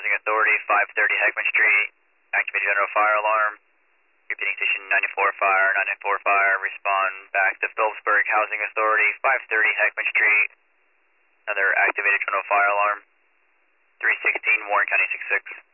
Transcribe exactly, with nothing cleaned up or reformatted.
Housing Authority, five thirty Heckman Street. Activate general fire alarm. Repeating station ninety-four fire, ninety-four fire. Respond back to Phillipsburg Housing Authority, five thirty Heckman Street. Another activated general fire alarm. three sixteen Warren County six six.